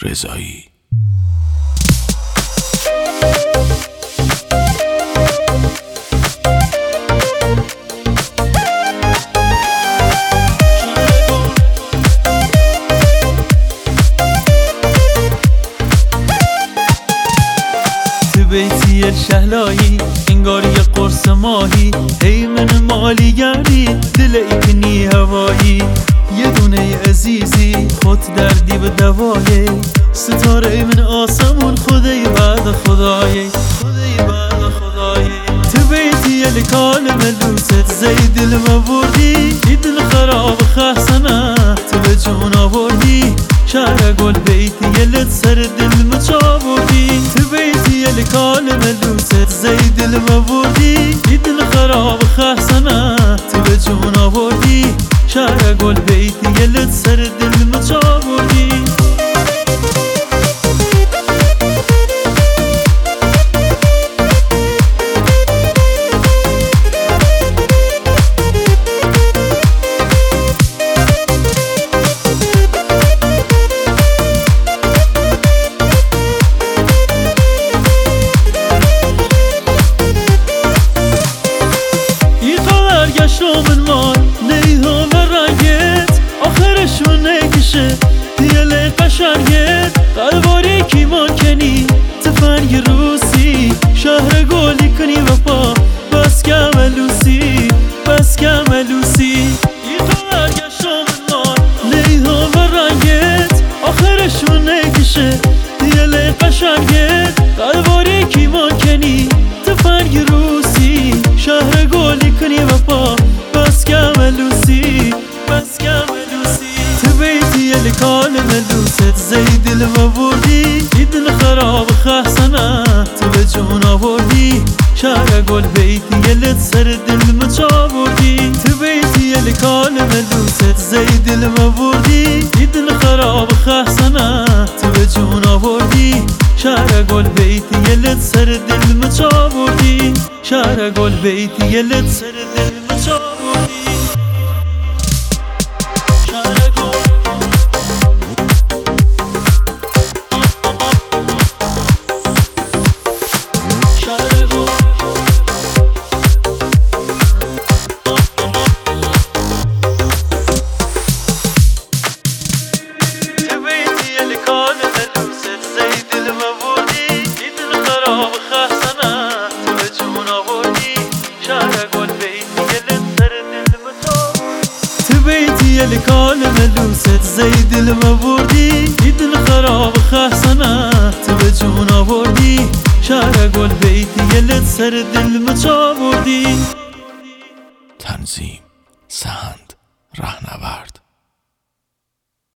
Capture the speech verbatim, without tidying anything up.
رضایی. بیتی الشهلایی انگار یه قرص ماهی، ای من مالی گردی دل ایکنی هوایی. یه دونه عزیزی خود دردی به دوایی، ستاره من آسمون خدای بعد خدایی، خدای بعد خدایی. تو بیتی الکال ملوست زی دل مبردی، ای دل خراب خحسنه تو به جون آوردی. شهر گل بیتی یلت سر دل مچابردی، تو بیتی الکال ملوست زی دل مبردی. ای دل خراب خحسنه تو به جون آوردی. شهر گل بیتی یلت سر دل مچابردی. من مال نیها و رنگت آخرشون نکشه دیل قشنگت. قلباری کی مانکنی تفنگ روسی، شهر گلی کنی و پا بس کملوسی، بس کملوسی. ای خبر گشتم من مال نیها و رنگت آخرشون نکشه دیل قشنگت. قلباری کی مانکنی تفنگ روسی، شهر گلی کنی و پا بس کملوسی، بس کملوسی. تو بیتی الکال ملوست زی دل مبردی، ای دل خراب خحسنه تو به جون آوردی. شهر گل بیتی یلت سر دل مچابردی، تو بیتی الکال ملوست زی دل مبردی. ای دل خراب خحسنه تو به جون آوردی. شهر گل بیتی یلت سر دل مچابردی، شهر گل بیتی یلت سر دل مچابردی. الکال ملوست زی دل مبردی، ای دل خراب خحسنه تو به جون آوردی. شهر گل بیتی یلت سر دل مچابردی. تنظیم سهند رهنورد